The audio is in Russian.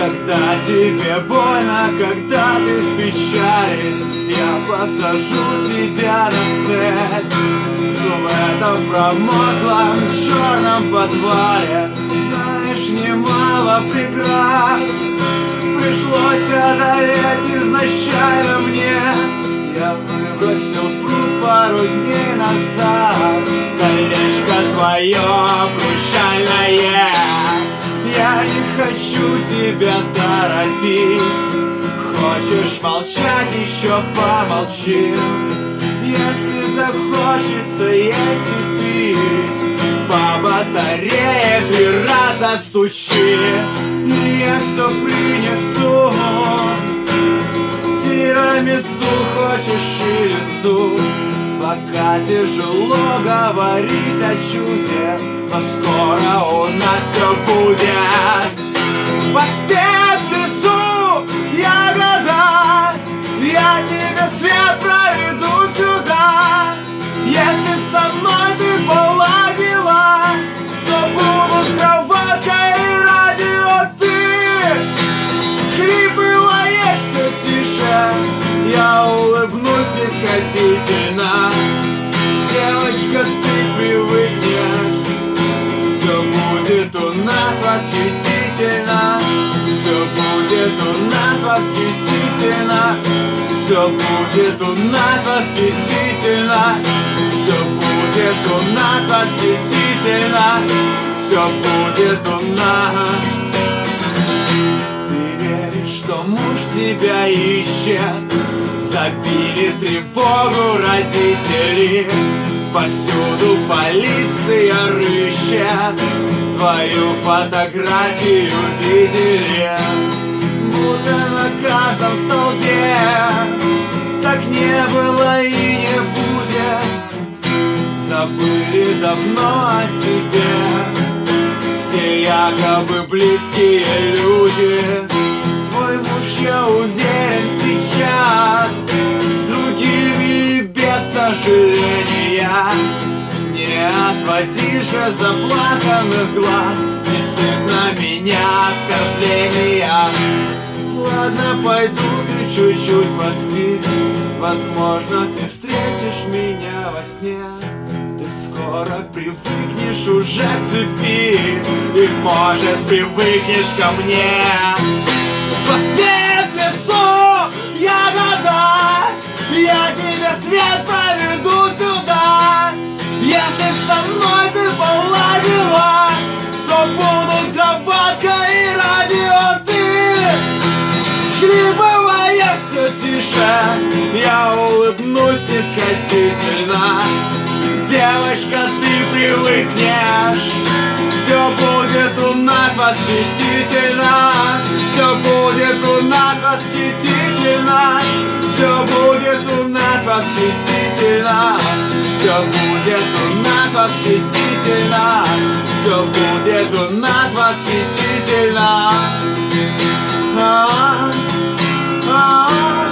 Когда тебе больно, когда ты в печали, я посажу тебя на цепь. В этом промозглом черном подвале, знаешь, немало преград пришлось одолеть изначально мне. Я выбросил в пруд пару дней назад колечко твое прощальное. Я не хочу тебя торопить. Хочешь молчать, еще помолчи. Если захочется есть и пить, по батарее 3 раза стучи, и я все принесу. Тирамису хочешь или суп? Пока тяжело говорить о чуде, но скоро у нас все будет. Поспеть в лесу ягода, я тебе свет проведу сюда. Если б со мной ты поладила, то будут кроватка и радио. Ты скрипываешь все тише, я улыбнусь снисходительно. Девочка, ты привыкнешь, все будет у нас восхитительно. Все будет у нас восхитительно. Все будет у нас восхитительно. Все будет у нас восхитительно. Все будет у нас. Ты веришь, что муж тебя ищет? Забили тревогу родители, повсюду полиция рыщет. Твою фотографию видели, будто на каждом столбе. Так не было и не будет. Забыли давно о тебе все якобы близкие люди. Твой муж, я уверен, сейчас с другими без сожаления. Не отводи же заплаканных глаз, не сыпь на меня оскорбления. Ладно, пойду, ты чуть-чуть поспи. Возможно, ты встретишь меня во сне. Ты скоро привыкнешь уже к цепи, и, может, привыкнешь ко мне. Поспеть в лесу ягода, я тебе свет проведу сюда. Если б со мной ты поладила, то будут кроватка и радио. Ты скрипываешь все тише, я улыбнусь снисходительно. Девочка, ты привыкнешь, все будет у нас восхитительно. Все будет у нас восхитительно. Все будет у нас восхитительно. Все будет у нас восхитительно. Все будет у нас восхитительно.